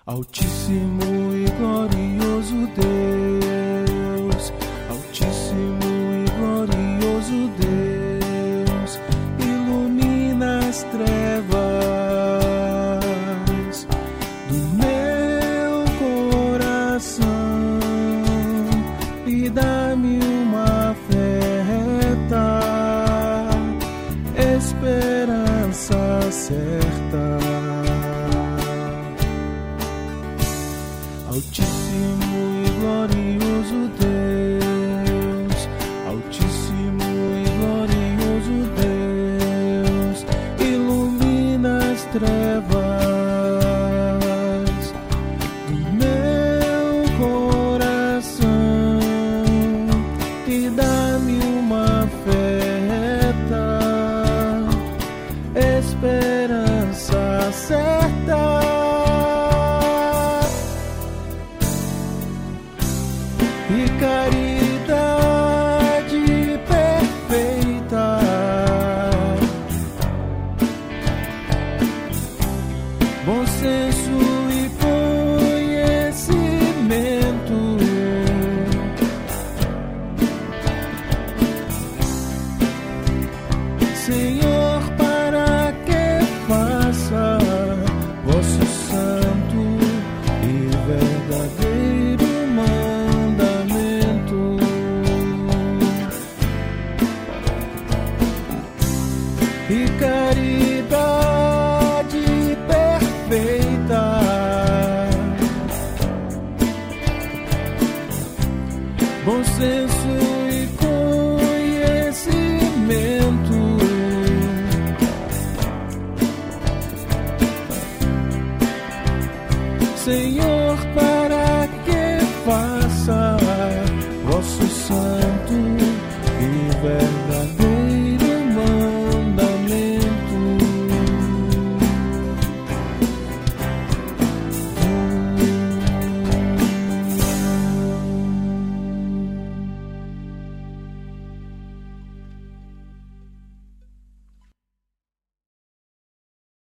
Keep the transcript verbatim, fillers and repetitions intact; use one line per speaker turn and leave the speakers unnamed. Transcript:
Altíssimo e glorioso Deus, Altíssimo e glorioso Deus, ilumina as trevas do meu coração e dá-me uma feta, esperança certa. Altíssimo e glorioso Deus, Altíssimo e glorioso Deus, ilumina as trevas do meu coração e dá-me uma feta, esperança certa. E caridade perfeita, bom senso e conhecimento, Senhor, para que faça vosso santo e verdadeiro e caridade perfeita, bom senso e conhecimento, Senhor, para